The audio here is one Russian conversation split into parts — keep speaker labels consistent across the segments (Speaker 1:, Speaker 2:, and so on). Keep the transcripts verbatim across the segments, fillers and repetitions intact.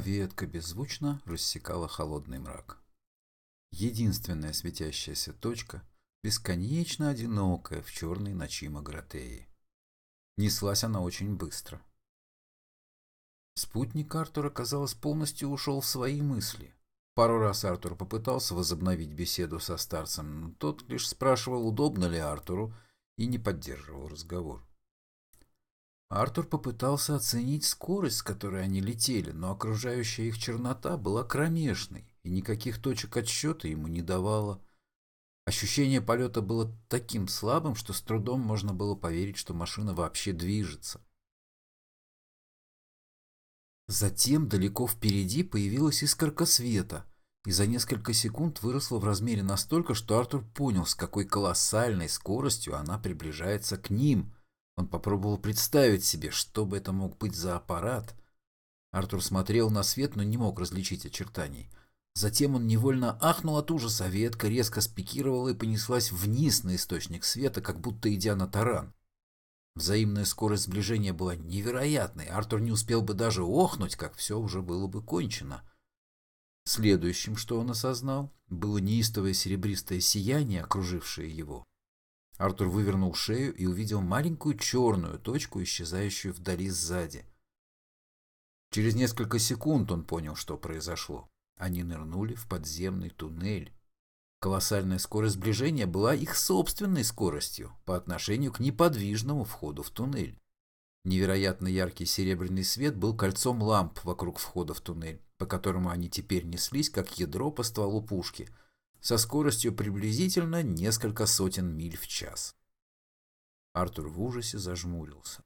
Speaker 1: ветка беззвучно рассекала холодный мрак. Единственная светящаяся точка, бесконечно одинокая в черной ночи Магратеи. Неслась она очень быстро. Спутник Артура, казалось, полностью ушел в свои мысли. Пару раз Артур попытался возобновить беседу со старцем, но тот лишь спрашивал, удобно ли Артуру, и не поддерживал разговор. Артур попытался оценить скорость, с которой они летели, но окружающая их чернота была кромешной, и никаких точек отсчета ему не давала. Ощущение полета было таким слабым, что с трудом можно было поверить, что машина вообще движется. Затем далеко впереди появилась искорка света, и за несколько секунд выросла в размере настолько, что Артур понял, с какой колоссальной скоростью она приближается к ним. Он попробовал представить себе, что бы это мог быть за аппарат. Артур смотрел на свет, но не мог различить очертаний. Затем он невольно ахнул от ужаса, а ветка резко спикировала и понеслась вниз на источник света, как будто идя на таран. Взаимная скорость сближения была невероятной. Артур не успел бы даже охнуть, как все уже было бы кончено. Следующим, что он осознал, было неистовое серебристое сияние, окружившее его. Артур вывернул шею и увидел маленькую черную точку, исчезающую вдали сзади. Через несколько секунд он понял, что произошло. Они нырнули в подземный туннель. Колоссальная скорость сближения была их собственной скоростью по отношению к неподвижному входу в туннель. Невероятно яркий серебряный свет был кольцом ламп вокруг входа в туннель, по которому они теперь неслись, как ядро по стволу пушки, со скоростью приблизительно несколько сотен миль в час. Артур в ужасе зажмурился.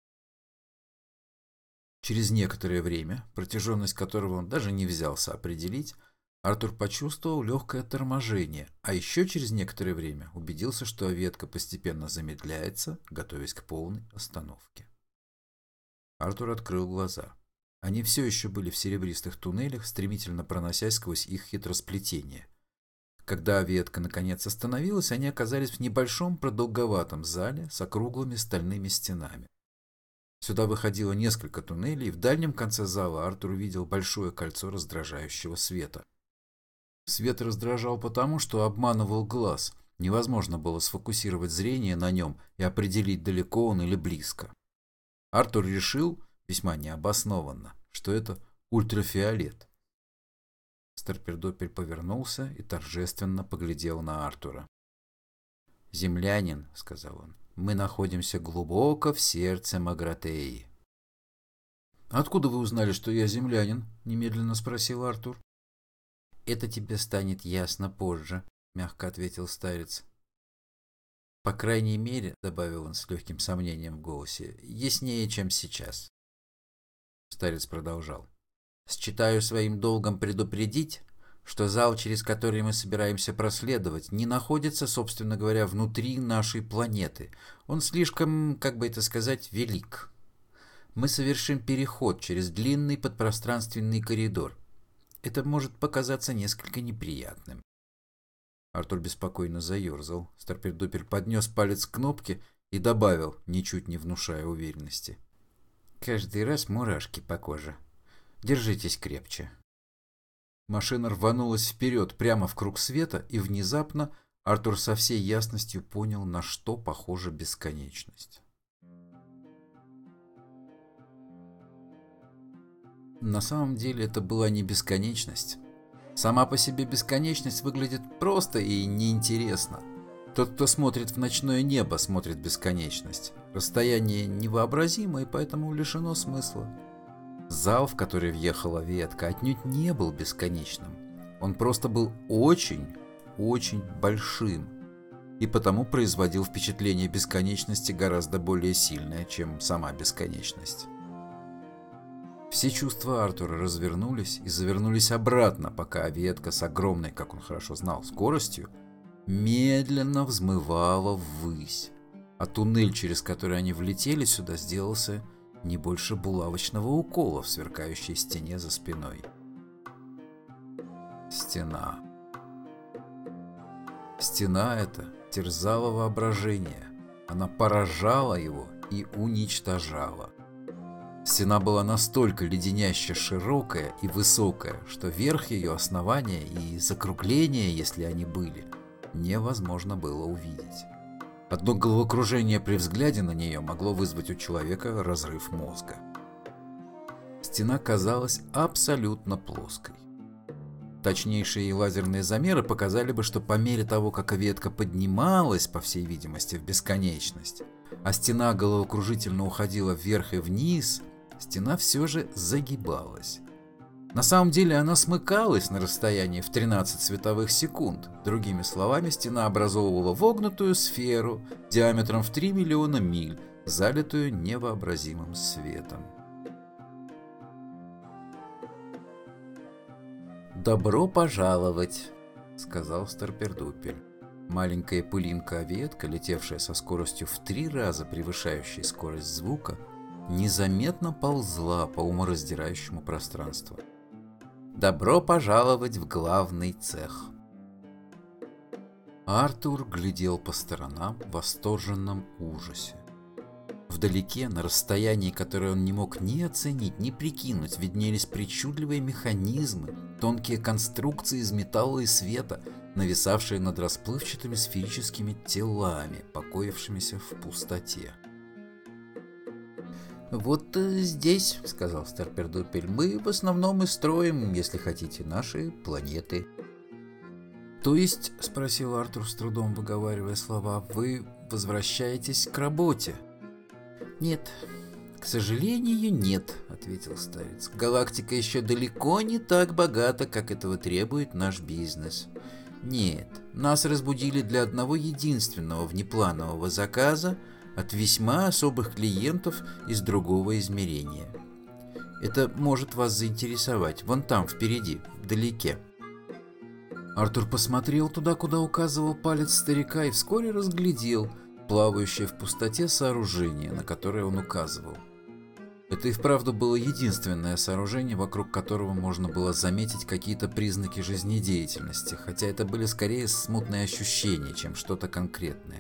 Speaker 1: Через некоторое время, протяженность которого он даже не взялся определить, Артур почувствовал легкое торможение, а еще через некоторое время убедился, что ветка постепенно замедляется, готовясь к полной остановке. Артур открыл глаза. Они все еще были в серебристых туннелях, стремительно проносясь сквозь их хитросплетение. Когда ветка наконец остановилась, они оказались в небольшом продолговатом зале с округлыми стальными стенами. Сюда выходило несколько туннелей, и в дальнем конце зала Артур увидел большое кольцо раздражающего света. Свет раздражал потому, что обманывал глаз. Невозможно было сфокусировать зрение на нем и определить, далеко он или близко. Артур решил, весьма необоснованно, что это ультрафиолет. Старпердопель повернулся и торжественно поглядел на Артура. «Землянин», — сказал он, — «мы находимся глубоко в сердце Магратеи». «Откуда вы узнали, что я землянин?» — немедленно спросил Артур. «Это тебе станет ясно позже», — мягко ответил старец. «По крайней мере», — добавил он с легким сомнением в голосе, — «яснее, чем сейчас». Старец продолжал. «Считаю своим долгом предупредить, что зал, через который мы собираемся проследовать, не находится, собственно говоря, внутри нашей планеты. Он слишком, как бы это сказать, велик. Мы совершим переход через длинный подпространственный коридор. Это может показаться несколько неприятным». Артур беспокойно заерзал. Старпердопель поднес палец к кнопке и добавил, ничуть не внушая уверенности. «Каждый раз мурашки по коже. Держитесь крепче». Машина рванулась вперед прямо в круг света, и внезапно Артур со всей ясностью понял, на что похожа бесконечность. На самом деле это была не бесконечность. Сама по себе бесконечность выглядит просто и неинтересно. Тот, кто смотрит в ночное небо, смотрит бесконечность. Расстояние невообразимо и поэтому лишено смысла. Зал, в который въехала ветка, отнюдь не был бесконечным. Он просто был очень, очень большим. И потому производил впечатление бесконечности гораздо более сильное, чем сама бесконечность. Все чувства Артура развернулись и завернулись обратно, пока ветка с огромной, как он хорошо знал, скоростью медленно взмывала ввысь. А туннель, через который они влетели сюда, сделался не больше булавочного укола в сверкающей стене за спиной. Стена. Стена эта терзала воображение. Она поражала его и уничтожала. Стена была настолько леденяще широкая и высокая, что верх ее основания и закругления, если они были, невозможно было увидеть. Одно головокружение при взгляде на нее могло вызвать у человека разрыв мозга. Стена казалась абсолютно плоской. Точнейшие лазерные замеры показали бы, что по мере того, как ветка поднималась, по всей видимости, в бесконечность, а стена головокружительно уходила вверх и вниз, стена все же загибалась. На самом деле она смыкалась на расстоянии в тринадцать световых секунд. Другими словами, стена образовывала вогнутую сферу диаметром в три миллиона миль, залитую невообразимым светом. «Добро пожаловать», — сказал Старпердупель. Маленькая пылинка-ветка, летевшая со скоростью в три раза превышающей скорость звука, незаметно ползла по умораздирающему пространству. «Добро пожаловать в главный цех». Артур глядел по сторонам в восторженном ужасе. Вдалеке, на расстоянии, которое он не мог ни оценить, ни прикинуть, виднелись причудливые механизмы, тонкие конструкции из металла и света, нависавшие над расплывчатыми сферическими телами, покоившимися в пустоте. «Вот здесь, — сказал Старпердупель, — мы в основном и строим, если хотите, наши планеты». «То есть, — спросил Артур, с трудом выговаривая слова, — вы возвращаетесь к работе?» «Нет, к сожалению, нет, — ответил старец. Галактика еще далеко не так богата, как этого требует наш бизнес. Нет, нас разбудили для одного единственного внепланового заказа от весьма особых клиентов из другого измерения. Это может вас заинтересовать, вон там, впереди, вдалеке». Артур посмотрел туда, куда указывал палец старика, и вскоре разглядел плавающее в пустоте сооружение, на которое он указывал. Это и вправду было единственное сооружение, вокруг которого можно было заметить какие-то признаки жизнедеятельности, хотя это были скорее смутные ощущения, чем что-то конкретное.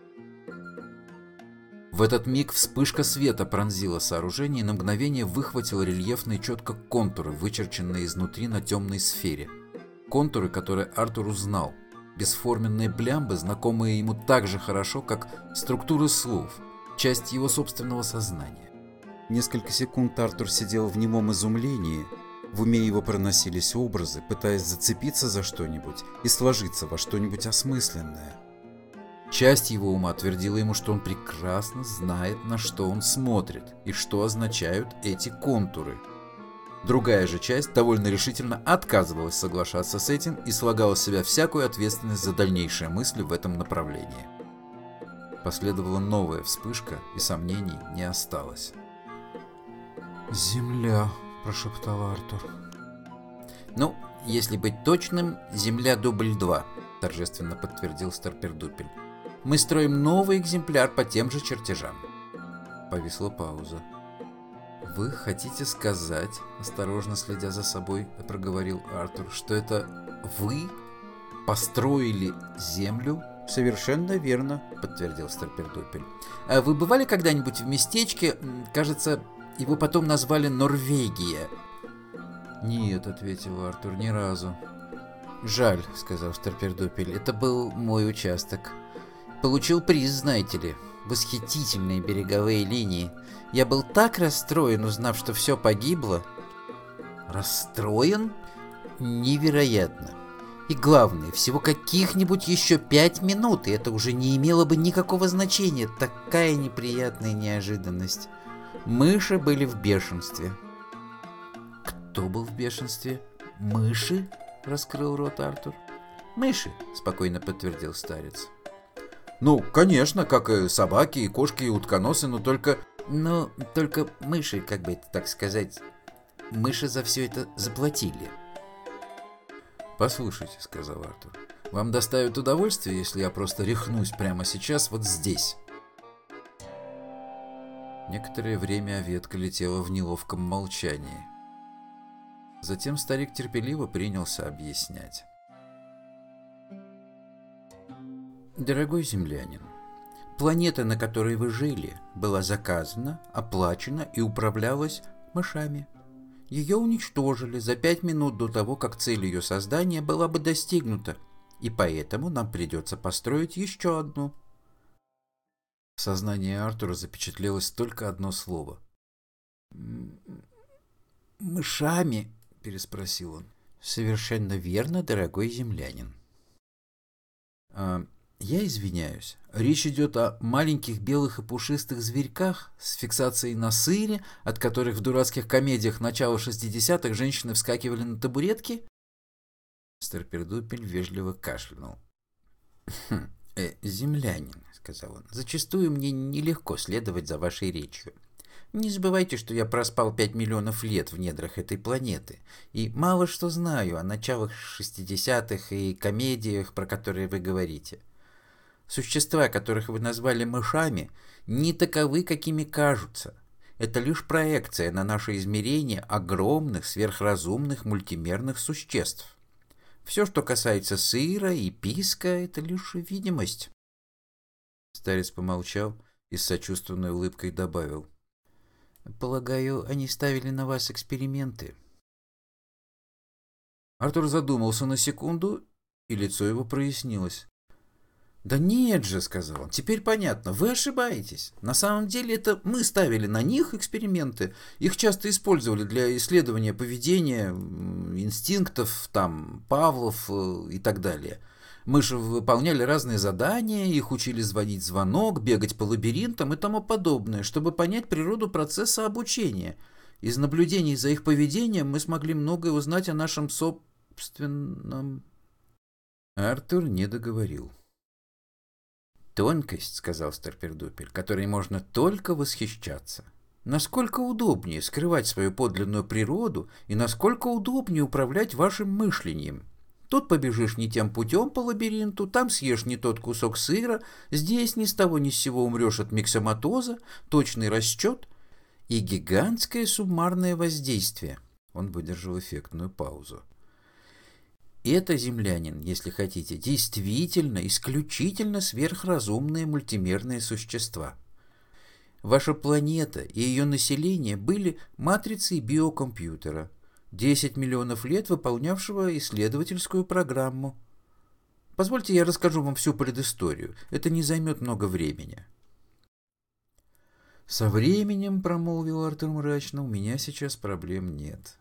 Speaker 1: В этот миг вспышка света пронзила сооружение и на мгновение выхватила рельефные четко контуры, вычерченные изнутри на темной сфере. Контуры, которые Артур узнал. Бесформенные блямбы, знакомые ему так же хорошо, как структуры слов, часть его собственного сознания. Несколько секунд Артур сидел в немом изумлении. В уме его проносились образы, пытаясь зацепиться за что-нибудь и сложиться во что-нибудь осмысленное. Часть его ума твердила ему, что он прекрасно знает, на что он смотрит и что означают эти контуры. Другая же часть довольно решительно отказывалась соглашаться с этим и слагала с себя всякую ответственность за дальнейшие мысли в этом направлении. Последовала новая вспышка, и сомнений не осталось.
Speaker 2: «Земля», — прошептал Артур.
Speaker 1: «Ну, если быть точным, Земля дубль два», — торжественно подтвердил Старпердупель. «Мы строим новый экземпляр по тем же чертежам». Повисла пауза. «Вы хотите сказать, — осторожно следя за собой, проговорил Артур, — что это вы построили Землю?» «Совершенно верно», — подтвердил Старпердупель. «А вы бывали когда-нибудь в местечке, кажется, его потом назвали Норвегия?» «Нет», — ответил Артур, — «ни разу». «Жаль», — сказал Старпердупель, — «это был мой участок. Получил приз, знаете ли. Восхитительные береговые линии. Я был так расстроен, узнав, что все погибло». «Расстроен? Невероятно. И главное, всего каких-нибудь еще пять минут, и это уже не имело бы никакого значения. Такая неприятная неожиданность. Мыши были в бешенстве». «Кто был в бешенстве? Мыши?» — раскрыл рот Артур. «Мыши», — спокойно подтвердил старец. «Ну, конечно, как и собаки, и кошки, и утконосы, но только...» «Но только мыши, как бы это так сказать, мыши за все это заплатили». «Послушайте, — сказал Артур, — вам доставит удовольствие, если я просто рехнусь прямо сейчас вот здесь». Некоторое время ветка летела в неловком молчании. Затем старик терпеливо принялся объяснять. «Дорогой землянин,
Speaker 3: Планета, на которой вы жили, была заказана, оплачена и управлялась мышами. Ее уничтожили за пять минут до того, как цель ее создания была бы достигнута, и поэтому нам придется построить еще одну.
Speaker 1: В сознании Артура запечатлелось только одно слово.
Speaker 3: «Мышами?»
Speaker 1: – переспросил он.
Speaker 3: «Совершенно верно, дорогой землянин».
Speaker 1: А, «Я извиняюсь. Речь идет о маленьких белых и пушистых зверьках с фиксацией на сыре, от которых в дурацких комедиях начала шестидесятых женщины вскакивали на табуретки?»
Speaker 3: Старпердупель вежливо кашлянул. «Хм, э, землянин», — сказал он, — «зачастую мне нелегко следовать за вашей речью. Не забывайте, что я проспал пять миллионов лет в недрах этой планеты, и мало что знаю о началах шестидесятых и комедиях, про которые вы говорите. Существа, которых вы назвали мышами, не таковы, какими кажутся. Это лишь проекция на наше измерение огромных, сверхразумных мультимерных существ. Все, что касается сыра и писка, это лишь видимость».
Speaker 1: Старец помолчал и с сочувственной улыбкой добавил:
Speaker 3: «Полагаю, они ставили на вас эксперименты».
Speaker 1: Артур задумался на секунду, и лицо его прояснилось. «Да нет же», — сказал он, — «теперь понятно, вы ошибаетесь. На самом деле это мы ставили на них эксперименты. Их часто использовали для исследования поведения, инстинктов, там, Павлов и так далее. Мыши выполняли разные задания, их учили звонить в звонок, бегать по лабиринтам и тому подобное, чтобы понять природу процесса обучения. Из наблюдений за их поведением мы смогли многое узнать о нашем собственном...»
Speaker 3: Артур не договорил. «Тонкость, — сказал Старпердупель, — которой можно только восхищаться. Насколько удобнее скрывать свою подлинную природу и насколько удобнее управлять вашим мышлением. Тут побежишь не тем путем по лабиринту, там съешь не тот кусок сыра, здесь ни с того ни с сего умрешь от миксоматоза, точный расчет и гигантское суммарное воздействие».
Speaker 1: Он выдержал эффектную паузу.
Speaker 3: «Это, землянин, если хотите, действительно, исключительно сверхразумные мультимерные существа. Ваша планета и ее население были матрицей биокомпьютера, десять миллионов лет выполнявшего исследовательскую программу. Позвольте, я расскажу вам всю предысторию. Это не займет много времени».
Speaker 1: «Со временем, — промолвил Артур мрачно, — у меня сейчас проблем нет».